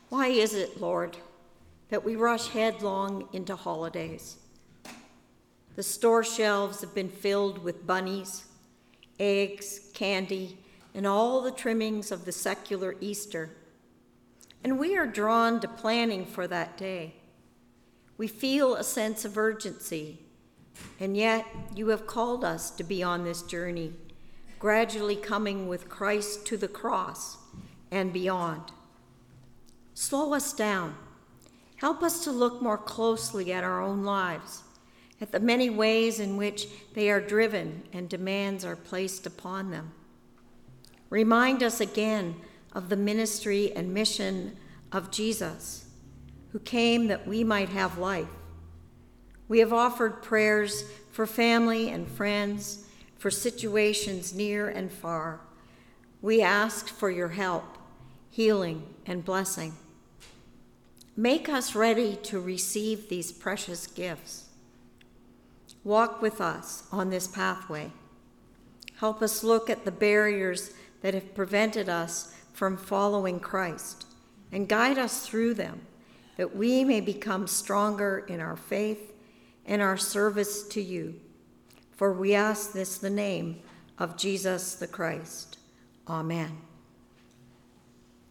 Why is it, Lord, that we rush headlong into holidays? The store shelves have been filled with bunnies, eggs, candy, and all the trimmings of the secular Easter. And we are drawn to planning for that day. We feel a sense of urgency, and yet you have called us to be on this journey, gradually coming with Christ to the cross and beyond. Slow us down. Help us to look more closely at our own lives, at the many ways in which they are driven and demands are placed upon them. Remind us again of the ministry and mission of Jesus, who came that we might have life. We have offered prayers for family and friends, for situations near and far. We ask for your help, healing, and blessing. Make us ready to receive these precious gifts. Walk with us on this pathway. Help us look at the barriers that have prevented us from following Christ and guide us through them, that we may become stronger in our faith and our service to you. For we ask this in the name of Jesus the Christ. Amen.